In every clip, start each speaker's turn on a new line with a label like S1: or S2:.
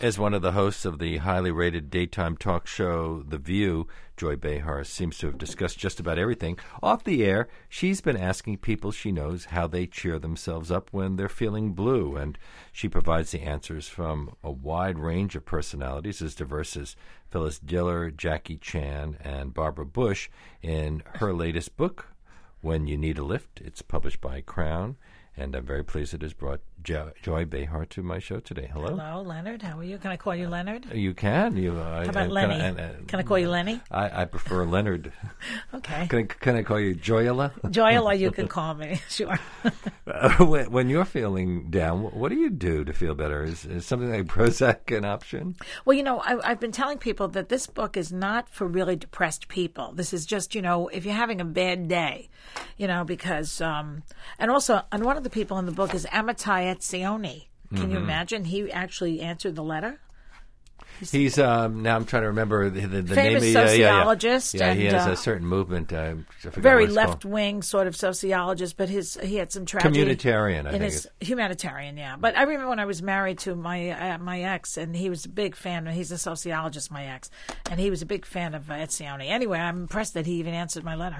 S1: As one of the hosts of the highly rated daytime talk show The View, Joy Behar seems to have discussed just about everything. Off the air, she's been asking people she knows how they cheer themselves up when they're feeling blue, and she provides the answers from a wide range of personalities as diverse as Phyllis Diller, Jackie Chan, and Barbara Bush in her latest book, When You Need a Lift. It's published by Crown. And I'm very pleased it has brought Joy Behar to my show today. Hello.
S2: Hello, Leonard. How are you? Can I call you Leonard?
S1: You can.
S2: How about Lenny? Can I call you Lenny?
S1: I prefer Leonard.
S2: Okay.
S1: Can I call you Joyla?
S2: Joyla, you can call me. Sure.
S1: When you're feeling down, what do you do to feel better? Is something like Prozac an option?
S2: Well, I've been telling people that this book is not for really depressed people. This is just, if you're having a bad day, because, and also, and one of the people in the book is Amitai Etzioni. Can you imagine? He actually answered the letter.
S1: He's now I'm trying to remember the
S2: famous
S1: name.
S2: Sociologist.
S1: Yeah,
S2: and,
S1: he has a certain movement. I forget
S2: very
S1: what it's
S2: left
S1: called.
S2: wing sort of sociologist, but he had some tragedy.
S1: Communitarian, I think.
S2: Humanitarian, yeah. But I remember when I was married to my ex, and he was a big fan. He's a sociologist, my ex, and he was a big fan of Etzioni. Anyway, I'm impressed that he even answered my letter.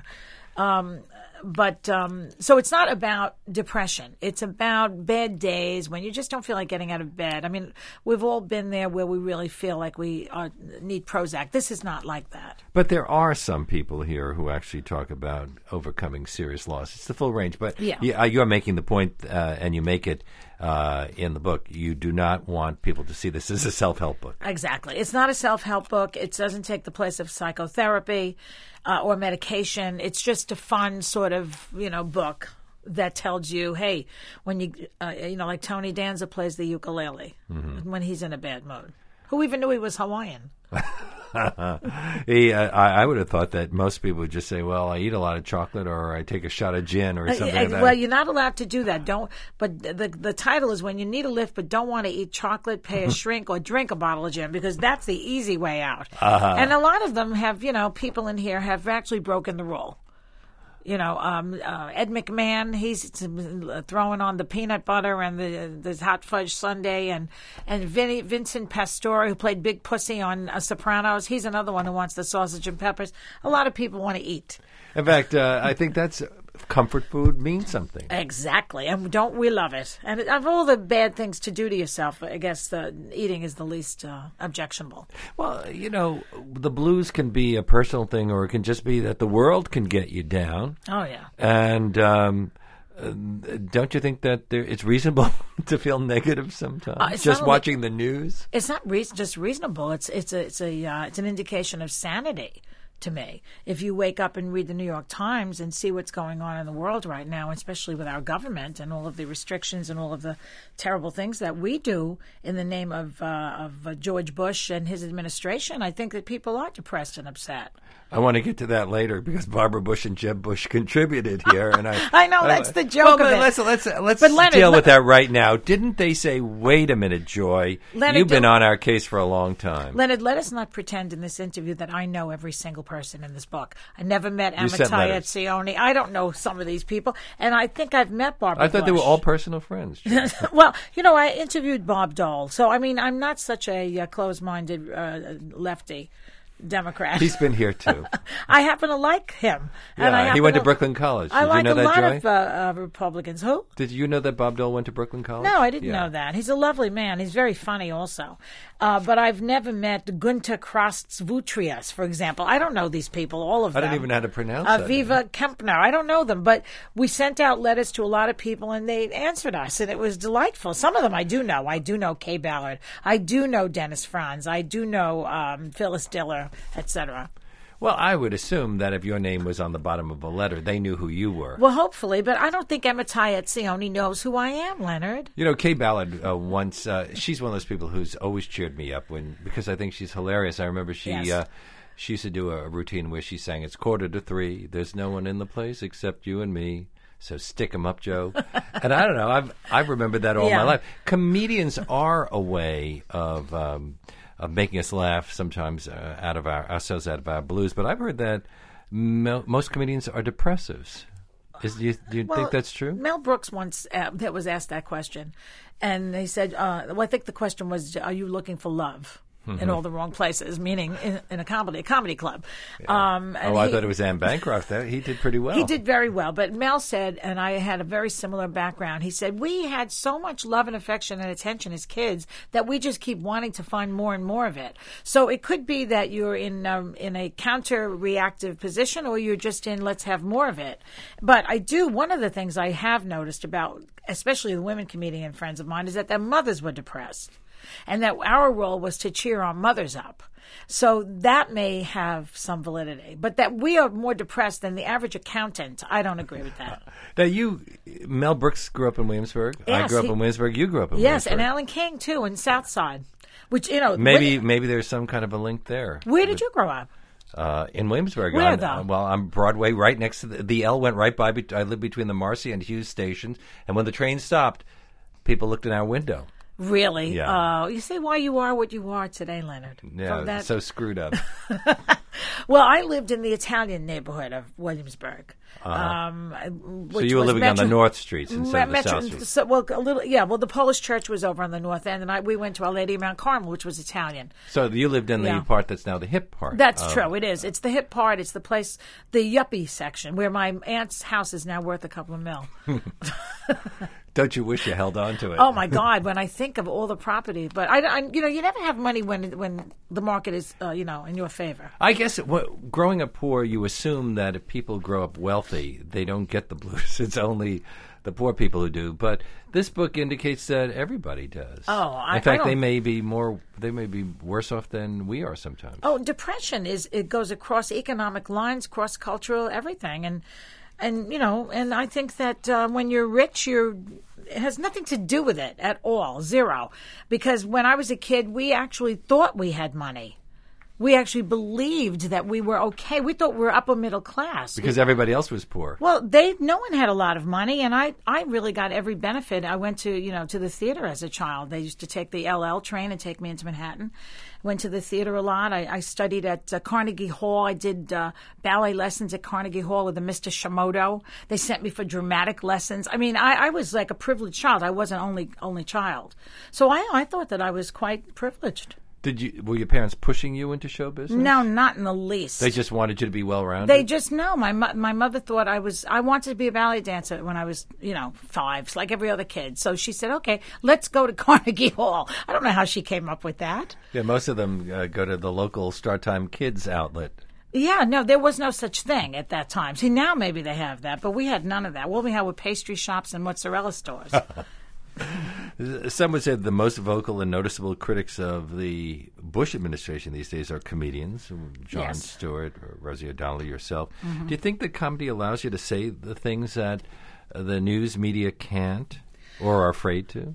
S2: So it's not about depression. It's about bad days when you just don't feel like getting out of bed. I mean, we've all been there where we really feel like we need Prozac. This is not like that.
S1: But there are some people here who actually talk about overcoming serious loss. It's the full range. But you're making the point, and you make it in the book. You do not want people to see this as a self-help book.
S2: Exactly. It's not a self-help book. It doesn't take the place of psychotherapy or medication. It's just a fun sort of, book that tells you, hey, when you, like Tony Danza plays the ukulele when he's in a bad mood. Who even knew he was Hawaiian?
S1: I would have thought that most people would just say, well, I eat a lot of chocolate or I take a shot of gin or something like that.
S2: Well, you're not allowed to do that. But the title is When You Need a Lift but Don't Want to Eat Chocolate, Pay a Shrink, or Drink a Bottle of Gin, because that's the easy way out. And a lot of them have, people in here have actually broken the rule. Ed McMahon, he's throwing on the peanut butter and the hot fudge sundae, and Vincent Pastore, who played Big Pussy on Sopranos, he's another one who wants the sausage and peppers. A lot of people want to eat.
S1: In fact, I think that's comfort food means something.
S2: Exactly, and don't we love it? And of all the bad things to do to yourself, I guess eating is the least objectionable.
S1: Well, the blues can be a personal thing, or it can just be that the world can get you down.
S2: Oh, yeah.
S1: And don't you think that it's reasonable to feel negative sometimes? Just watching the news?
S2: It's not just reasonable. It's an indication of sanity. To me, if you wake up and read the New York Times and see what's going on in the world right now, especially with our government and all of the restrictions and all of the terrible things that we do in the name of George Bush and his administration, I think that people are depressed and upset.
S1: I want to get to that later because Barbara Bush and Jeb Bush contributed here, and
S2: I know that's the joke of it.
S1: Let's deal with that right now. Didn't they say, "Wait a minute, Joy, you've been on our case for a long time"?
S2: Leonard, let us not pretend in this interview that I know every single person in this book. I never met Amitai Etzioni. I don't know some of these people, and I think I've met Barbara Bush.
S1: I thought they were all personal friends.
S2: Well, I interviewed Bob Dole, so I mean, I'm not such a closed-minded lefty Democrat.
S1: He's been here too.
S2: I happen to like him.
S1: Yeah, and he went to Brooklyn College. Did
S2: you
S1: know that, Joy?
S2: I like a lot of Republicans. Who?
S1: Did you know that Bob Dole went to Brooklyn College?
S2: No, I didn't know that. He's a lovely man. He's very funny also. But I've never met Gunter Krastsvutrias, for example. I don't know these people, all of them.
S1: I don't even know how to pronounce that.
S2: Viva Kempner. I don't know them, but we sent out letters to a lot of people, and they answered us, and it was delightful. Some of them I do know. I do know Kay Ballard. I do know Dennis Franz. I do know Phyllis Diller, etc.
S1: Well, I would assume that if your name was on the bottom of a letter, they knew who you were.
S2: Well, hopefully, but I don't think Amitai Etzioni knows who I am, Leonard.
S1: Kay Ballard once, she's one of those people who's always cheered me up because I think she's hilarious. I remember she used to do a routine where she sang, "It's 2:45, there's no one in the place except you and me. So stick 'em up, Joe." And I don't know, I've remembered that all my life. Comedians are a way of making us laugh sometimes ourselves out of our blues. But I've heard that most comedians are depressives. Do you think that's true?
S2: Mel Brooks once that was asked that question, and they said, well, I think the question was, are you looking for love? In all the wrong places, meaning in a comedy club.
S1: Yeah. I thought it was Anne Bancroft. He did pretty well.
S2: He did very well. But Mel said, and I had a very similar background, he said, we had so much love and affection and attention as kids that we just keep wanting to find more and more of it. So it could be that you're in a counter-reactive position, or you're just in let's have more of it. But one of the things I have noticed about, especially the women comedian friends of mine, is that their mothers were depressed. And that our role was to cheer our mothers up. So that may have some validity. But that we are more depressed than the average accountant, I don't agree with that.
S1: Now, Mel Brooks grew up in Williamsburg.
S2: Yes,
S1: I grew up in Williamsburg. You grew up in
S2: Williamsburg. Yes,
S1: Williamsburg.
S2: and Alan King, too, in South Side. Which,
S1: Maybe there's some kind of a link there.
S2: Where did you grow up?
S1: In Williamsburg.
S2: Where, though?
S1: On Broadway, right next to the L went right by. I lived between the Marcy and Hughes stations. And when the train stopped, people looked in our window.
S2: Really?
S1: Yeah.
S2: You say why you are what you are today, Leonard.
S1: Yeah, so screwed up.
S2: Well, I lived in the Italian neighborhood of Williamsburg.
S1: So you were living on the North Streets instead of the South Streets.
S2: The Polish church was over on the north end, and we went to Our Lady of Mount Carmel, which was Italian.
S1: So you lived in the part that's now the hip part.
S2: That's true. It is. It's the hip part. It's the place, the yuppie section, where my aunt's house is now worth a couple of mil.
S1: Don't you wish you held on to it?
S2: Oh my God! When I think of all the property, but you never have money when the market is in your favor.
S1: I guess growing up poor, you assume that if people grow up wealthy, they don't get the blues. It's only the poor people who do. But this book indicates that everybody does. In fact, they may be worse off than we are sometimes.
S2: Oh, depression it goes across economic lines, cross cultural, everything, and I think that when you're rich, it has nothing to do with it at all, zero. Because when I was a kid, we actually thought we had money. We actually believed that we were okay. We thought we were upper middle class.
S1: Because everybody else was poor.
S2: Well, no one had a lot of money, and I really got every benefit. I went to the theater as a child. They used to take the LL train and take me into Manhattan. Went to the theater a lot. I studied at Carnegie Hall. I did ballet lessons at Carnegie Hall with a Mr. Shimoda. They sent me for dramatic lessons. I mean, I was like a privileged child. I wasn't only child. So I thought that I was quite privileged.
S1: Were your parents pushing you into show business?
S2: No, not in the least.
S1: They just wanted you to be well-rounded?
S2: They just know. My mother thought I wanted to be a ballet dancer when I was, 5, like every other kid. So she said, okay, let's go to Carnegie Hall. I don't know how she came up with that.
S1: Yeah, most of them go to the local Star Time Kids outlet.
S2: Yeah, no, there was no such thing at that time. See, now maybe they have that, but we had none of that. What we had were pastry shops and mozzarella stores.
S1: Some would say the most vocal and noticeable critics of the Bush administration these days are comedians, Jon Stewart, or Rosie O'Donnell, yourself. Mm-hmm. Do you think that comedy allows you to say the things that the news media can't or are afraid to?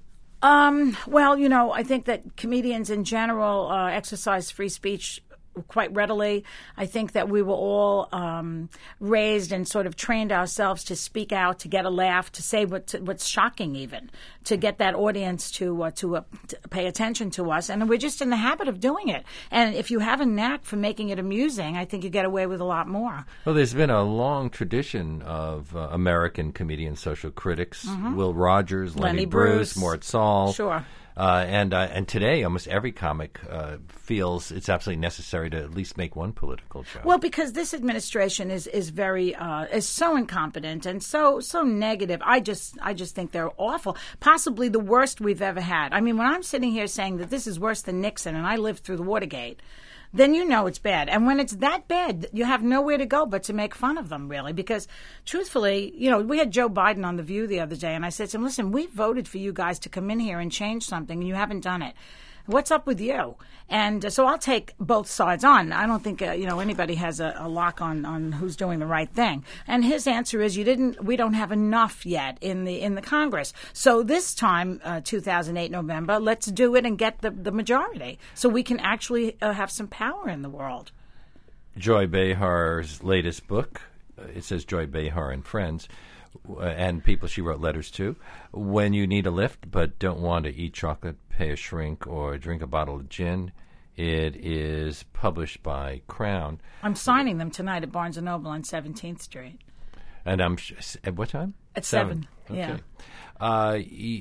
S2: Well, I think that comedians in general exercise free speech quite readily. I think that we were all raised and sort of trained ourselves to speak out, to get a laugh, to say what's shocking even, to get that audience to pay attention to us. And we're just in the habit of doing it. And if you have a knack for making it amusing, I think you get away with a lot more.
S1: Well, there's been a long tradition of American comedian social critics. Mm-hmm. Will Rogers, Lenny Bruce, Mort Sahl.
S2: Sure.
S1: And today, almost every comic feels it's absolutely necessary to at least make one political joke.
S2: Well, because this administration is very is so incompetent and so negative. I just think they're awful. Possibly the worst we've ever had. I mean, when I'm sitting here saying that this is worse than Nixon, and I lived through the Watergate, then you know it's bad. And when it's that bad, you have nowhere to go but to make fun of them, really. Because, truthfully, we had Joe Biden on The View the other day, and I said to him, listen, we voted for you guys to come in here and change something, and you haven't done it. What's up with you? And so I'll take both sides on. I don't think anybody has a lock on who's doing the right thing. And his answer is we don't have enough yet in the Congress. So this time, 2008 November, let's do it and get the majority so we can actually have some power in the world.
S1: Joy Behar's latest book, it says Joy Behar and Friends, and people she wrote letters to. When you need a lift but don't want to eat chocolate, pay a shrink, or drink a bottle of gin, it is published by Crown.
S2: I'm signing them tonight at Barnes & Noble on 17th Street.
S1: And at what time?
S2: At 7.
S1: Okay.
S2: Yeah.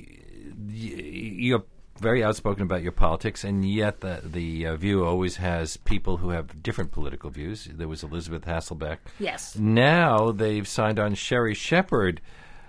S1: You're very outspoken about your politics, and yet the View always has people who have different political views. There was Elizabeth Hasselbeck.
S2: Yes.
S1: Now they've signed on Sherry Shepherd.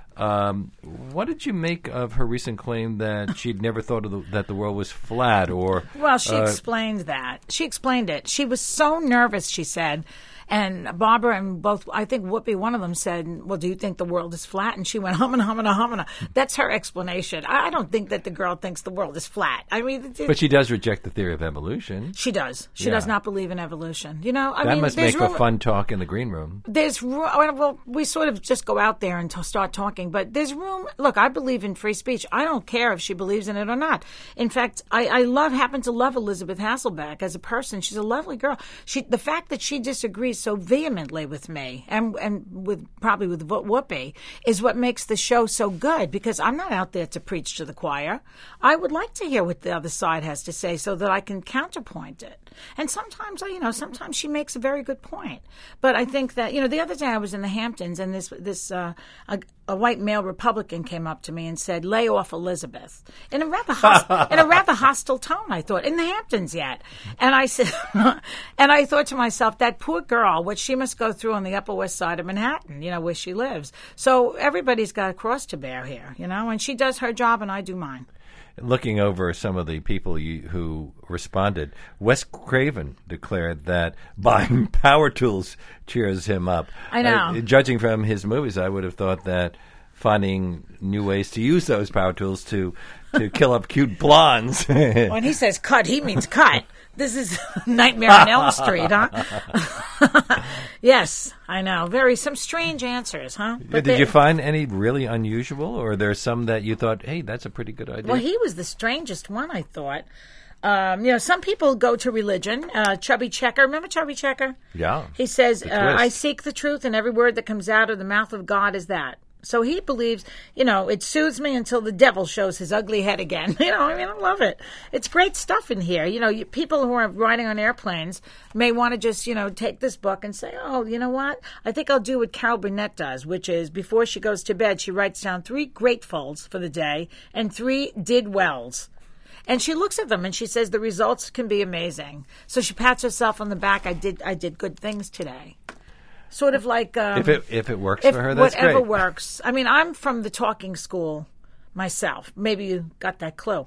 S1: What did you make of her recent claim that she'd never thought that the world was flat? Or
S2: well, she explained that. She explained it. She was so nervous, she said. And Barbara and both, I think Whoopi, one of them said, well, do you think the world is flat? And she went, humana, humana, humana. That's her explanation. I don't think that the girl thinks the world is flat. I mean,
S1: but she does reject the theory of evolution.
S2: She does. She does not believe in evolution. You know,
S1: that must make for fun talk in the green room.
S2: There's room. Well, we sort of just go out there and start talking, but there's room. Look, I believe in free speech. I don't care if she believes in it or not. In fact, I happen to love Elizabeth Hasselbeck as a person. She's a lovely girl. The fact that she disagrees so vehemently with me and with Whoopi is what makes the show so good, because I'm not out there to preach to the choir. I would like to hear what the other side has to say so that I can counterpoint it. And sometimes she makes a very good point. But I think that, the other day I was in the Hamptons and a white male Republican came up to me and said, "Lay off Elizabeth," in a rather hostile tone, I thought, in the Hamptons yet. And I said, and I thought to myself, that poor girl, what she must go through on the Upper West Side of Manhattan, where she lives. So everybody's got a cross to bear here, and she does her job and I do mine.
S1: Looking over some of the people who responded, Wes Craven declared that buying power tools cheers him up.
S2: I know.
S1: Judging from his movies, I would have thought that finding new ways to use those power tools to kill up cute blondes.
S2: When he says cut, he means cut. This is Nightmare on Elm Street, huh? Yes, I know. Some strange answers, huh?
S1: But did you find any really unusual, or are there some that you thought, hey, that's a pretty good idea?
S2: Well, he was the strangest one, I thought. Some people go to religion. Chubby Checker, remember Chubby Checker?
S1: Yeah.
S2: He says, I seek the truth, and every word that comes out of the mouth of God is that. So he believes, it soothes me until the devil shows his ugly head again. I love it. It's great stuff in here. People who are riding on airplanes may want to just, take this book and say, oh, you know what? I think I'll do what Carol Burnett does, which is before she goes to bed, she writes down 3 gratefuls for the day and 3 did wells. And she looks at them and she says the results can be amazing. So she pats herself on the back. I did good things today. Sort of like
S1: if it works for her, that's
S2: whatever
S1: great.
S2: works. I mean, I'm from the talking school myself. Maybe you got that clue.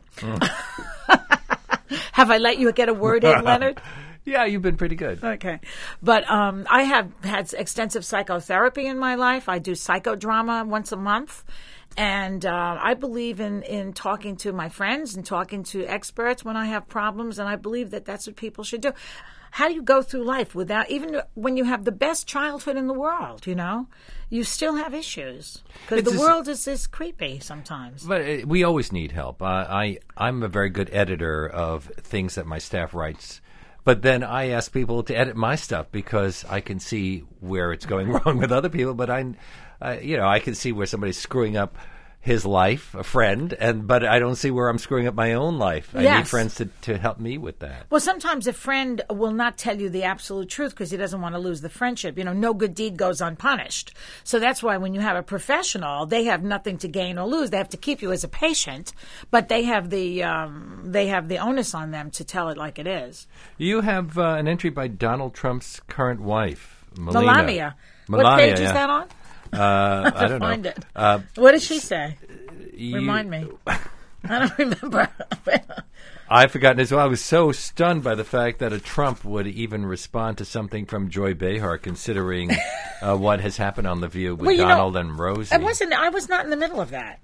S2: Have I let you get a word in, Leonard?
S1: Yeah, you've been pretty good.
S2: Okay. But I have had extensive psychotherapy in my life. I do psychodrama once a month. And I believe in talking to my friends and talking to experts when I have problems. And I believe that that's what people should do. How do you go through life without, even when you have the best childhood in the world, you still have issues because the world is this creepy sometimes.
S1: But we always need help. I'm a very good editor of things that my staff writes, but then I ask people to edit my stuff because I can see where it's going wrong with other people. But I can see where somebody's screwing up his life, a friend, but I don't see where I'm screwing up my own life. I need friends to help me with that.
S2: Well, sometimes a friend will not tell you the absolute truth because he doesn't want to lose the friendship. No good deed goes unpunished. So that's why when you have a professional, they have nothing to gain or lose. They have to keep you as a patient, but they have the onus on them to tell it like it is.
S1: You have an entry by Donald Trump's current wife,
S2: Melania. What page is that on?
S1: I don't
S2: find
S1: know.
S2: It. What did she say? Remind me. I don't remember.
S1: I've forgotten as well. I was so stunned by the fact that a Trump would even respond to something from Joy Behar, considering what has happened on The View with Donald and Rosie.
S2: I was not in the middle of that.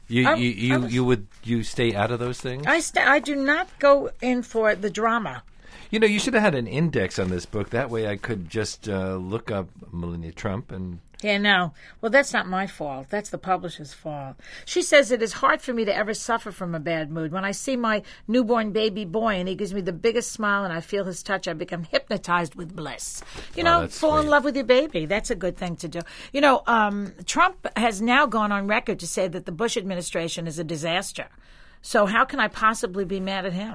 S1: You stay out of those things?
S2: I do not go in for the drama.
S1: You should have had an index on this book. That way I could just look up Melania Trump and...
S2: Yeah, no. Well, that's not my fault. That's the publisher's fault. She says it is hard for me to ever suffer from a bad mood. When I see my newborn baby boy and he gives me the biggest smile and I feel his touch, I become hypnotized with bliss. Fall in love with your baby. That's a good thing to do. Trump has now gone on record to say that the Bush administration is a disaster. So how can I possibly be mad at him?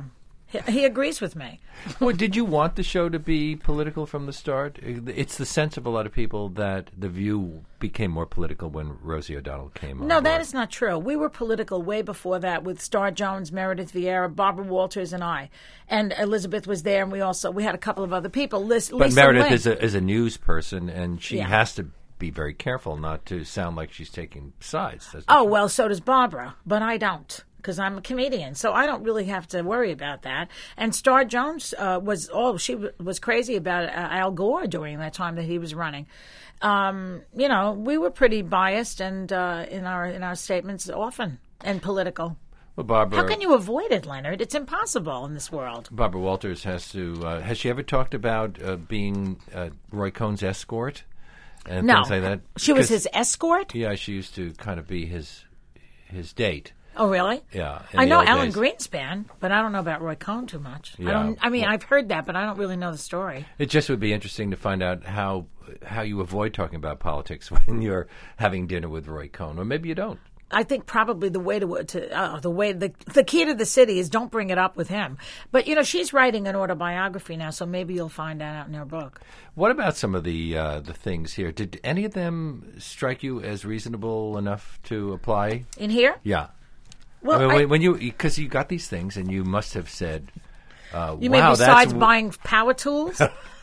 S2: He agrees with me.
S1: Well, did you want the show to be political from the start? It's the sense of a lot of people that The View became more political when Rosie O'Donnell came on.
S2: No,
S1: board.
S2: that is not true. We were political way before that with Star Jones, Meredith Vieira, Barbara Walters, and I. And Elizabeth was there, and we had a couple of other people. Lisa
S1: Meredith
S2: Lynn.
S1: is a news person, and she
S2: Yeah.
S1: has to be very careful not to sound like she's taking sides.
S2: Oh, well, so does Barbara, but I don't, because I'm a comedian, so I don't really have to worry about that. And Star Jones she was crazy about Al Gore during that time that he was running. We were pretty biased and in our statements often and political.
S1: Well, Barbara,
S2: how can you avoid it, Leonard? It's impossible in this world.
S1: Barbara Walters has to. Has she ever talked about being Roy Cohn's escort and
S2: No.
S1: things like that?
S2: She was his escort?
S1: Yeah, she used to kind of be his date.
S2: Oh, really?
S1: Yeah,
S2: I
S1: in the
S2: know
S1: old
S2: Alan
S1: days.
S2: Greenspan, but I don't know about Roy Cohn too much.
S1: Yeah.
S2: I've heard that, but I don't really know the story.
S1: It just would be interesting to find out how you avoid talking about politics when you're having dinner with Roy Cohn, or maybe you don't.
S2: I think probably the key to the city is don't bring it up with him. But she's writing an autobiography now, so maybe you'll find that out in her book.
S1: What about some of the things here? Did any of them strike you as reasonable enough to apply?
S2: In here?
S1: Yeah.
S2: Well,
S1: I mean, because you got these things, and you must have said,
S2: you mean
S1: wow,
S2: besides
S1: that's
S2: buying power tools?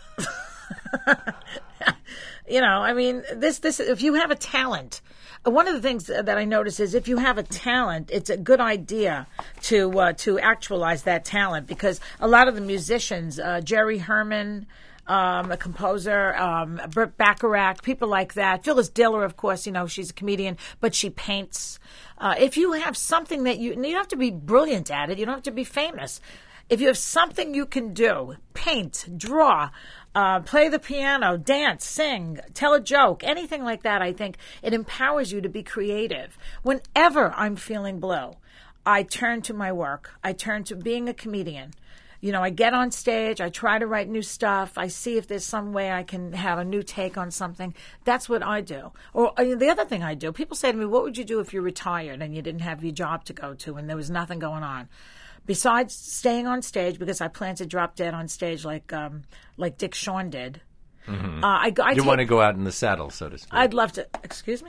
S2: This if you have a talent. One of the things that I notice is if you have a talent, it's a good idea to actualize that talent, because a lot of the musicians, Jerry Herman, a composer, Burt Bacharach, people like that. Phyllis Diller, of course, she's a comedian, but she paints. If you have something that you don't have to be brilliant at it, you don't have to be famous. If you have something you can do, paint, draw, play the piano, dance, sing, tell a joke, anything like that, I think it empowers you to be creative. Whenever I'm feeling blue, I turn to my work. I turn to being a comedian. I get on stage, I try to write new stuff, I see if there's some way I can have a new take on something. That's what I do. Or the other thing I do, people say to me, what would you do if you're retired and you didn't have your job to go to and there was nothing going on? Besides staying on stage, because I plan to drop dead on stage like Dick Shawn did.
S1: Mm-hmm. You want to go out in the saddle, so to speak.
S2: I'd love to. Excuse me?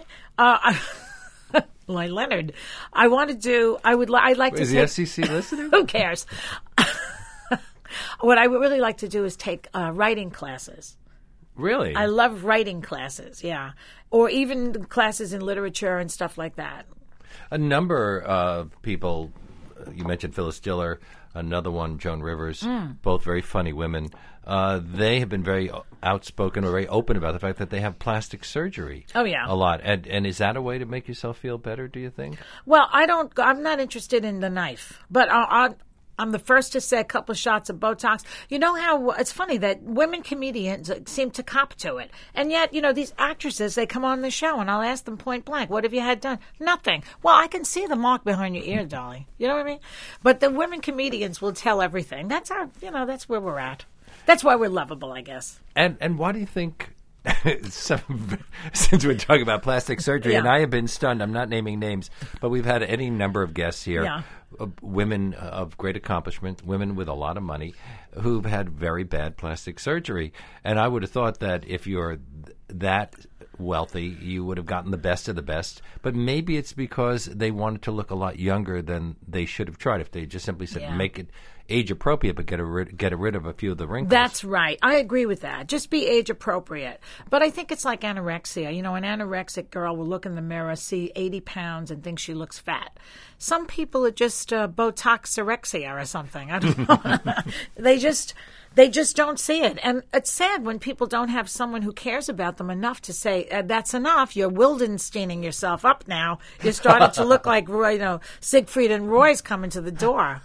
S2: Leonard, I'd like to.
S1: Is the FCC listening?
S2: Who cares? What I would really like to do is take writing classes.
S1: Really?
S2: I love writing classes, yeah. Or even classes in literature and stuff like that.
S1: A number of people, you mentioned Phyllis Diller, another one, Joan Rivers, both very funny women. They have been very outspoken or very open about the fact that they have plastic surgery.
S2: Oh, yeah.
S1: A lot. And is that a way to make yourself feel better, do you think?
S2: Well, I'm not interested in the knife, but I'm the first to say a couple of shots of Botox. You know how it's funny that women comedians seem to cop to it. And yet, these actresses, they come on the show and I'll ask them point blank, what have you had done? Nothing. Well, I can see the mark behind your ear, darling. You know what I mean? But the women comedians will tell everything. That's that's where we're at. That's why we're lovable, I guess.
S1: And why do you think, since we're talking about plastic surgery, and I have been stunned, I'm not naming names, but we've had any number of guests here, women of great accomplishment, women with a lot of money, who've had very bad plastic surgery. And I would have thought that if you're that wealthy, you would have gotten the best of the best. But maybe it's because they wanted to look a lot younger than they should have tried. If they just simply said, make it age appropriate, but get rid of a few of the wrinkles.
S2: That's right. I agree with that. Just be age appropriate. But I think it's like anorexia. An anorexic girl will look in the mirror, see 80 pounds, and think she looks fat. Some people are just Botoxorexia or something. I don't know. They just don't see it. And it's sad when people don't have someone who cares about them enough to say, that's enough. You're Wildensteining yourself up now. You're starting to look like Siegfried and Roy's coming to the door.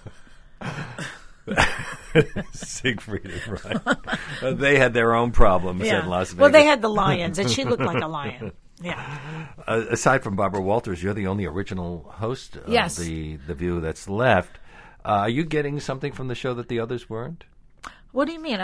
S1: Siegfried and Roy. They had their own problems in Las Vegas.
S2: Well, they had the lions, and she looked like a lion. Yeah.
S1: Aside from Barbara Walters, you're the only original host of the View that's left. Are you getting something from the show that the others weren't?
S2: What do you mean?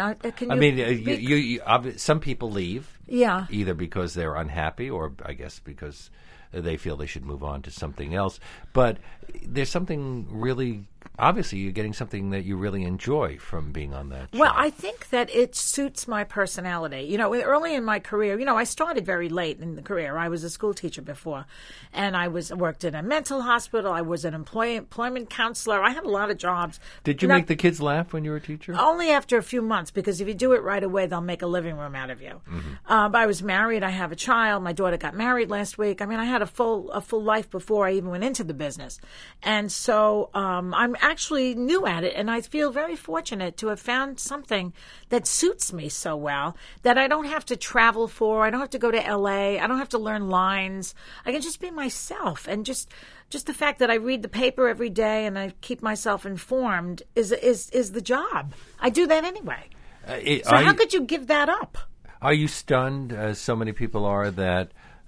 S1: Some people leave.
S2: Yeah.
S1: Either because they're unhappy, or I guess because they feel they should move on to something else. But there's something really obviously you're getting something that you really enjoy from being on that show.
S2: Well, I think that it suits my personality. You know, early in my career, you know, I started very late in the career. I was a school teacher before, and I worked in a mental hospital. I was an employment counselor. I had a lot of jobs.
S1: Did you make the kids laugh when you were a teacher?
S2: Only after a few months, because if you do it right away, they'll make a living room out of you. But I was married. I have a child. My daughter got married last week. I mean, I had a full life before I even went into the business. And so I'm actually new at it, and I feel very fortunate to have found something that suits me so well that I don't have to travel for. I don't have to go to L.A. I don't have to learn lines. I can just be myself, and just the fact that I read the paper every day and I keep myself informed is the job. I do that anyway. So how could you give that up?
S1: Are you stunned, as so many people are, that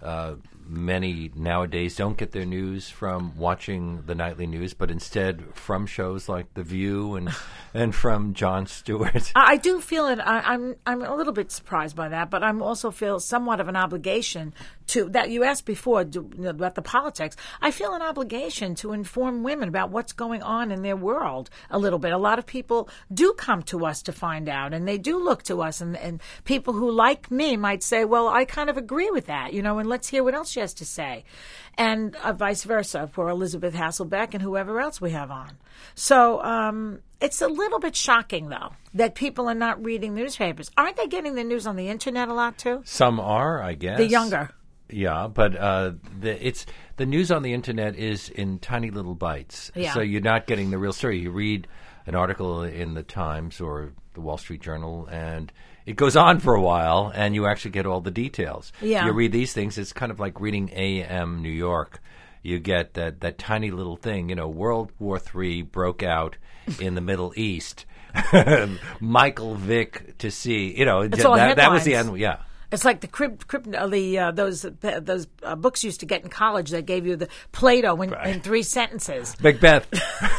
S1: many nowadays don't get their news from watching the nightly news, but instead from shows like The View and from Jon Stewart?
S2: I do feel it. I'm a little bit surprised by that, but I'm also feel somewhat of an obligation to that. You asked before about the politics. I feel an obligation to inform women about what's going on in their world a little bit. A lot of people do come to us to find out, and they do look to us, and people who like me might say, well, I kind of agree with that, you know, and let's hear what else she has to say. And vice versa for Elizabeth Hasselbeck and whoever else we have on. So it's a little bit shocking, though, that people are not reading newspapers. Aren't they getting the news on the Internet a lot, too?
S1: Some are, I guess.
S2: The younger.
S1: Yeah, but the news on the Internet is in tiny little bites.
S2: Yeah.
S1: So you're not getting the real story. You read an article in the Times or the Wall Street Journal, and it goes on for a while, and you actually get all the details.
S2: Yeah.
S1: You read these things, it's kind of like reading AM New York. You get that tiny little thing. You know, World War III broke out in the Middle East. Michael Vick to see. You know,
S2: It's all
S1: that was
S2: headlines.
S1: the end. Yeah.
S2: It's like those books you used to get in college that gave you the Plato in 3 sentences.
S1: Macbeth.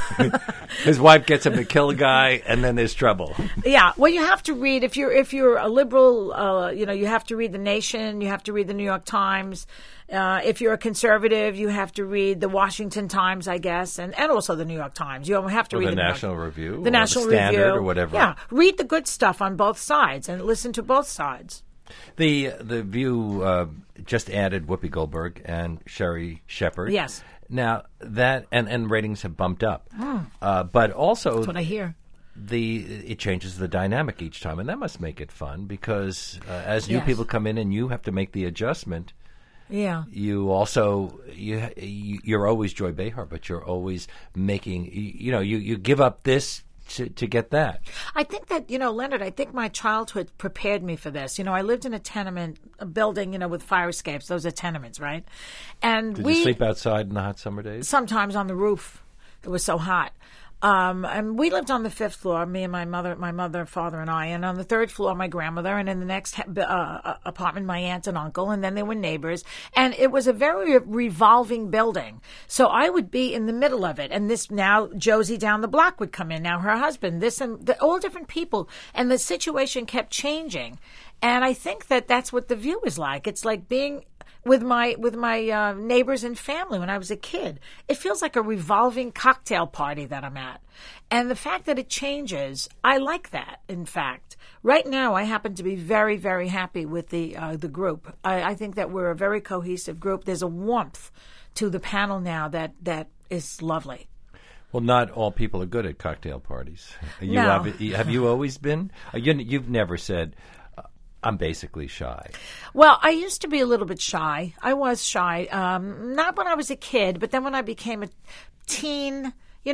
S1: His wife gets him to kill a guy, and then there's trouble.
S2: Yeah, well, you have to read if you're a liberal. You have to read The Nation. You have to read the New York Times. If you're a conservative, you have to read the Washington Times, I guess, and also the New York Times. You have to read
S1: the National Review,
S2: the National
S1: Standard,
S2: Review,
S1: or whatever.
S2: Yeah, read the good stuff on both sides and listen to both sides.
S1: The View just added Whoopi Goldberg and Sherry Shepherd.
S2: Yes.
S1: Now that and ratings have bumped up, but also
S2: That's what I hear.
S1: It changes the dynamic each time, and that must make it fun because as new people come in and you have to make the adjustment.
S2: Yeah.
S1: You also you're always Joy Behar, but you're always making you give up this to get that.
S2: I think that, Leonard, I think my childhood prepared me for this. I lived in a tenement building, with fire escapes. Those are tenements, right? And
S1: Did you sleep outside in the hot summer days?
S2: Sometimes on the roof. It was so hot. And we lived on the 5th floor, me and my mother, father, and I. And on the 3rd floor, my grandmother. And in the next apartment, my aunt and uncle. And then there were neighbors. And it was a very revolving building. So I would be in the middle of it. And now Josie down the block would come in. Now her husband, all different people. And the situation kept changing. And I think that that's what The View is like. It's like being with my neighbors and family when I was a kid. It feels like a revolving cocktail party that I'm at. And the fact that it changes, I like that, in fact. Right now, I happen to be very, very happy with the group. I think that we're a very cohesive group. There's a warmth to the panel now that is lovely.
S1: Well, not all people are good at cocktail parties.
S2: No.
S1: Have you always been? You've never said, I'm basically shy.
S2: Well, I used to be a little bit shy. I was shy, not when I was a kid, but then when I became a teen,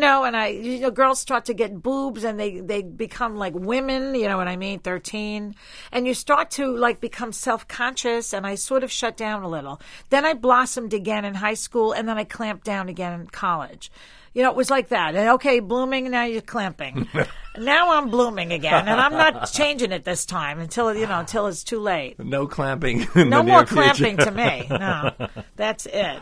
S2: and girls start to get boobs and they become like women, you know what I mean, 13. And you start to become self-conscious, and I sort of shut down a little. Then I blossomed again in high school, and then I clamped down again in college. It was like that. And okay, blooming, now you're clamping. Now I'm blooming again, and I'm not changing it this time until it's too late.
S1: No clamping.
S2: No more clamping to me. No, that's it.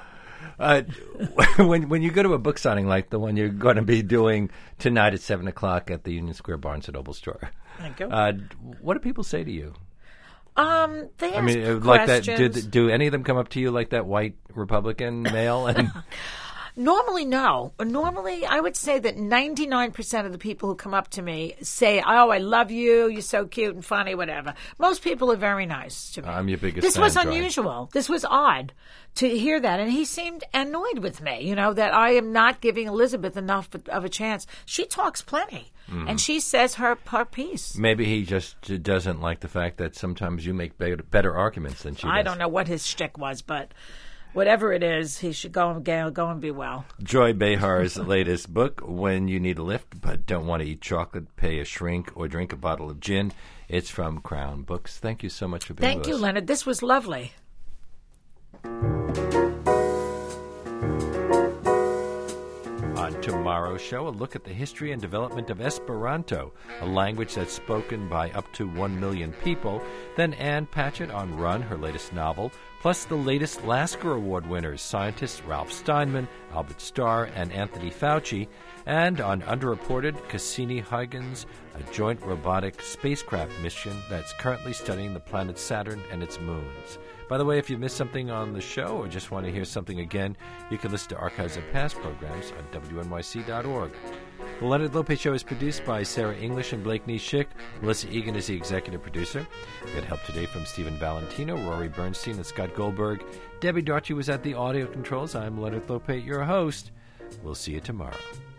S1: When you go to a book signing like the one you're going to be doing tonight at 7:00 at the Union Square Barnes and Noble store,
S2: thank you.
S1: What do people say to you?
S2: They ask
S1: like
S2: questions.
S1: that. Do any of them come up to you like that white Republican male? And
S2: Normally, no. Normally, I would say that 99% of the people who come up to me say, "Oh, I love you. You're so cute and funny, whatever." Most people are very nice to me.
S1: I'm your biggest
S2: This
S1: fan,
S2: was
S1: Joy.
S2: unusual. This was odd to hear that. And he seemed annoyed with me, that I am not giving Elizabeth enough of a chance. She talks plenty. And she says her piece.
S1: Maybe he just doesn't like the fact that sometimes you make better arguments than she does.
S2: I don't know what his shtick was, but whatever it is, he should go and be well.
S1: Joy Behar's latest book, When You Need a Lift But Don't Want to Eat Chocolate, Pay a Shrink, or Drink a Bottle of Gin. It's from Crown Books. Thank you so much for being with us.
S2: Thank you, Leonard. This was lovely.
S1: On tomorrow's show, a look at the history and development of Esperanto, a language that's spoken by up to 1 million people. Then Ann Patchett on Run, her latest novel, plus the latest Lasker Award winners, scientists Ralph Steinman, Albert Starr, and Anthony Fauci. And on Underreported, Cassini-Huygens, a joint robotic spacecraft mission that's currently studying the planet Saturn and its moons. By the way, if you missed something on the show or just want to hear something again, you can listen to archives of past programs on WNYC.org. The Leonard Lopez Show is produced by Sarah English and Blake Schick. Melissa Egan is the executive producer. We had help today from Stephen Valentino, Rory Bernstein, and Scott Goldberg. Debbie Darchie was at the audio controls. I'm Leonard Lopez, your host. We'll see you tomorrow.